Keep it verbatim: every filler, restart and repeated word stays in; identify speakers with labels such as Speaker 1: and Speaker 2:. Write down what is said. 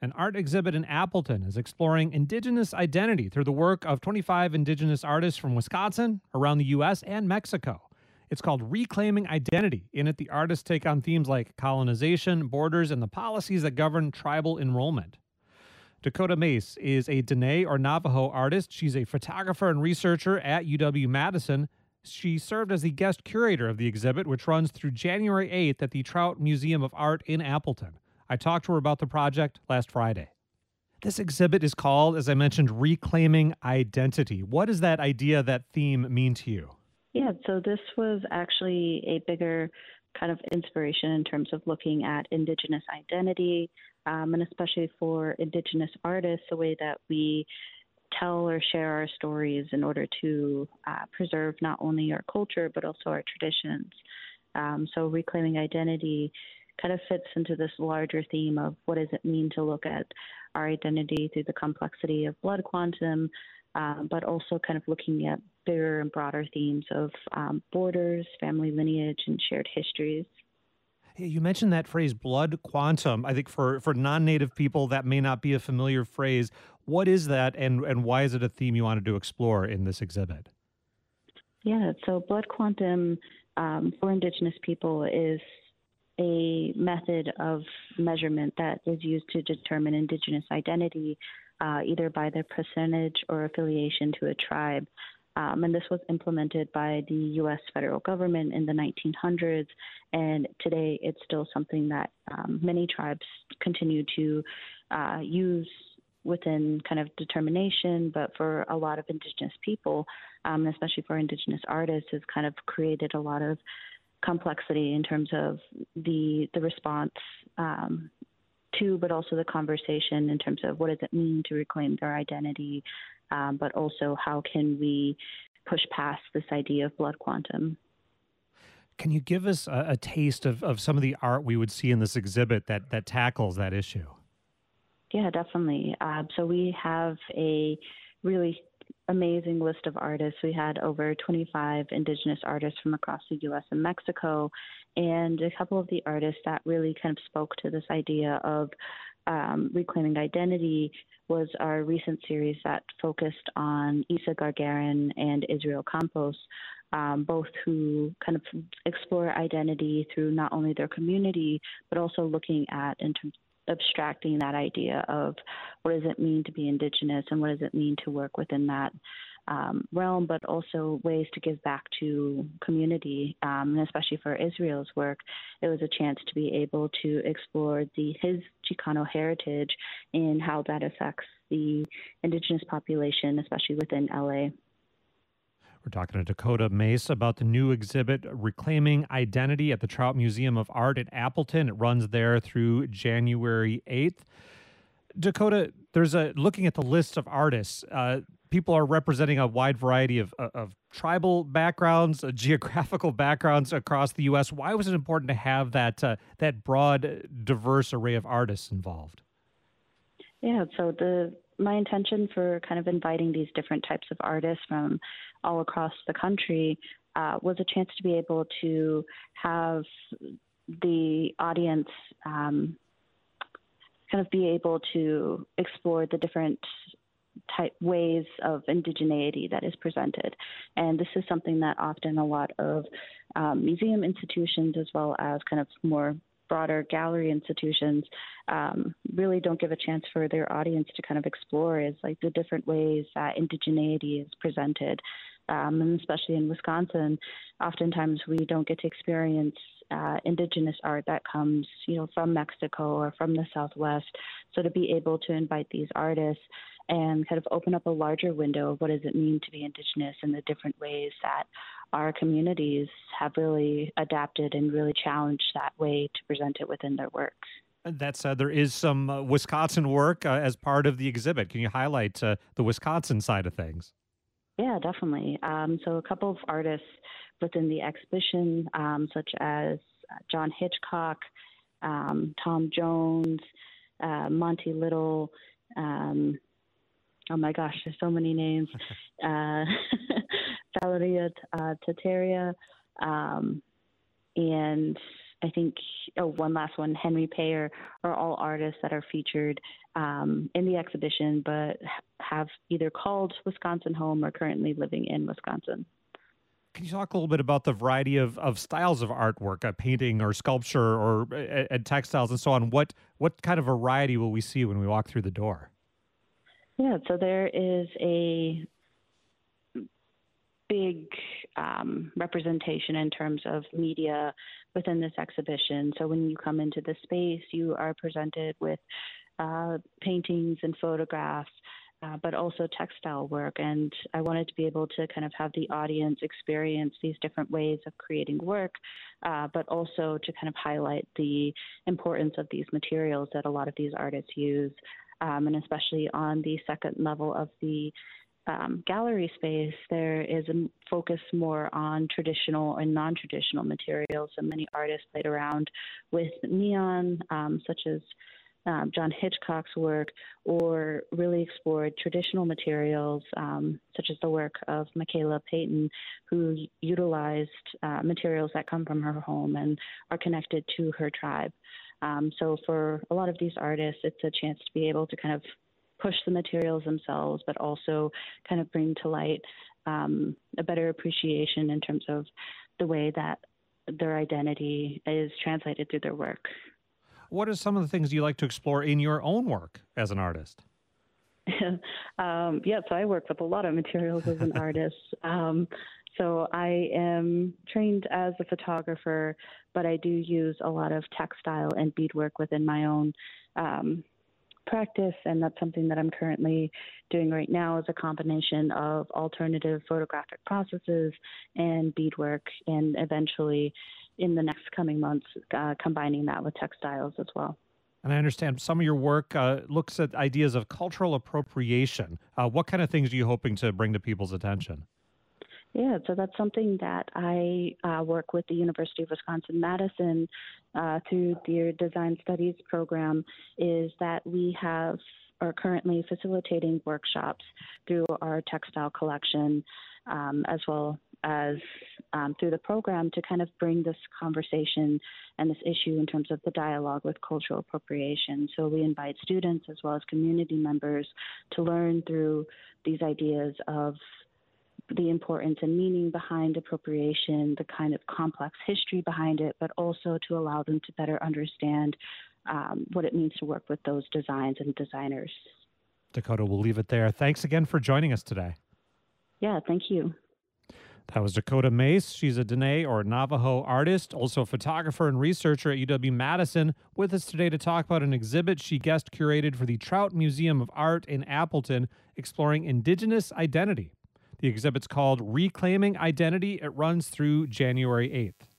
Speaker 1: An art exhibit in Appleton is exploring Indigenous identity through the work of twenty-five Indigenous artists from Wisconsin, around the U S, and Mexico. It's called Reclaiming Identity. In it, the artists take on themes like colonization, borders, and the policies that govern tribal enrollment. Dakota Mace is a Dene or Navajo artist. She's a photographer and researcher at U W-Madison. She served as the guest curator of the exhibit, which runs through January eighth at the Trout Museum of Art in Appleton. I talked to her about the project last Friday. This exhibit is called, as I mentioned, Reclaiming Identity. What does that idea, that theme mean to you?
Speaker 2: Yeah, so this was actually a bigger kind of inspiration in terms of looking at Indigenous identity, um, and especially for Indigenous artists, the way that we tell or share our stories in order to uh, preserve not only our culture, but also our traditions. Um, so reclaiming identity kind of fits into this larger theme of what does it mean to look at our identity through the complexity of blood quantum, um, but also kind of looking at bigger and broader themes of um, borders, family lineage, and shared histories.
Speaker 1: Hey, you mentioned that phrase, blood quantum. I think for, for non-native people, that may not be a familiar phrase. What is that, and, and why is it a theme you wanted to explore in this exhibit?
Speaker 2: Yeah, so blood quantum um, for Indigenous people is a method of measurement that is used to determine Indigenous identity, uh, either by their percentage or affiliation to a tribe. Um, and this was implemented by the U S federal government in the nineteen hundreds, and today it's still something that um, many tribes continue to uh, use within kind of determination, but for a lot of Indigenous people, um, especially for Indigenous artists, has kind of created a lot of complexity in terms of the the response um, to, but also the conversation in terms of what does it mean to reclaim their identity, um, but also how can we push past this idea of blood quantum.
Speaker 1: Can you give us a, a taste of, of some of the art we would see in this exhibit that, that tackles that issue?
Speaker 2: Yeah, definitely. Uh, so we have a really amazing list of artists. We had over twenty-five Indigenous artists from across the U S and Mexico, and a couple of the artists that really kind of spoke to this idea of um, reclaiming identity was our recent series that focused on Isa Gargarin and Israel Campos, um, both who kind of explore identity through not only their community, but also looking at in terms abstracting that idea of what does it mean to be Indigenous and what does it mean to work within that um, realm, but also ways to give back to community, um, and especially for Israel's work, it was a chance to be able to explore the his Chicano heritage and how that affects the Indigenous population, especially within L A.
Speaker 1: We're talking to Dakota Mace about the new exhibit, Reclaiming Identity, at the Trout Museum of Art at Appleton. It runs there through January eighth. Dakota, there's a looking at the list of artists. Uh, people are representing a wide variety of, of, of tribal backgrounds, uh, geographical backgrounds across the U S. Why was it important to have that uh, that broad, diverse array of artists involved?
Speaker 2: Yeah, so the my intention for kind of inviting these different types of artists from all across the country uh, was a chance to be able to have the audience um, kind of be able to explore the different type ways of indigeneity that is presented. And this is something that often a lot of um, museum institutions, as well as kind of more broader gallery institutions, um, really don't give a chance for their audience to kind of explore, is like the different ways that indigeneity is presented. Um, and especially in Wisconsin, oftentimes we don't get to experience uh, Indigenous art that comes, you know, from Mexico or from the Southwest. So to be able to invite these artists and kind of open up a larger window of what does it mean to be Indigenous and the different ways that our communities have really adapted and really challenged that way to present it within their works.
Speaker 1: That said, there is some uh, Wisconsin work uh, as part of the exhibit. Can you highlight uh, the Wisconsin side of things?
Speaker 2: Yeah, definitely. Um, so a couple of artists within the exhibition, um, such as John Hitchcock, um, Tom Jones, uh, Monty Little, um, oh my gosh, there's so many names, uh, Valeria uh, Tateria, um, and I think, oh, one last one, Henry Payer, are all artists that are featured um, in the exhibition, but have either called Wisconsin home or currently living in Wisconsin.
Speaker 1: Can you talk a little bit about the variety of, of styles of artwork, uh, painting or sculpture or uh, and textiles and so on? What what kind of variety will we see when we walk through the door?
Speaker 2: Yeah, so there is a big um, representation in terms of media within this exhibition. So when you come into the space, you are presented with uh, paintings and photographs, uh, but also textile work. And I wanted to be able to kind of have the audience experience these different ways of creating work, uh, but also to kind of highlight the importance of these materials that a lot of these artists use. Um, and especially on the second level of the um, gallery space, there is a focus more on traditional and non-traditional materials. So many artists played around with neon, um, such as um, John Hitchcock's work, or really explored traditional materials, um, such as the work of Michaela Payton, who utilized uh, materials that come from her home and are connected to her tribe. Um, so for a lot of these artists, it's a chance to be able to kind of push the materials themselves, but also kind of bring to light um, a better appreciation in terms of the way that their identity is translated through their work.
Speaker 1: What are some of the things you like to explore in your own work as an artist?
Speaker 2: um, yeah, so I work with a lot of materials as an artist. Um, so I am trained as a photographer, but I do use a lot of textile and beadwork within my own um, practice, and that's something that I'm currently doing right now is a combination of alternative photographic processes and beadwork, and eventually in the next coming months, uh, combining that with textiles as well.
Speaker 1: And I understand some of your work uh, looks at ideas of cultural appropriation. Uh, what kind of things are you hoping to bring to people's attention?
Speaker 2: Yeah, so that's something that I uh, work with the University of Wisconsin-Madison uh, through their Design Studies program, is that we have are currently facilitating workshops through our textile collection, um, as well as um, through the program to kind of bring this conversation and this issue in terms of the dialogue with cultural appropriation. So we invite students as well as community members to learn through these ideas of the importance and meaning behind appropriation, the kind of complex history behind it, but also to allow them to better understand um, what it means to work with those designs and designers.
Speaker 1: Dakota, we'll leave it there. Thanks again for joining us today.
Speaker 2: Yeah, thank you.
Speaker 1: That was Dakota Mace. She's a Dene or Navajo artist, also a photographer and researcher at U W-Madison, with us today to talk about an exhibit she guest curated for the Trout Museum of Art in Appleton, exploring Indigenous identity. The exhibit's called Reclaiming Identity. It runs through January eighth.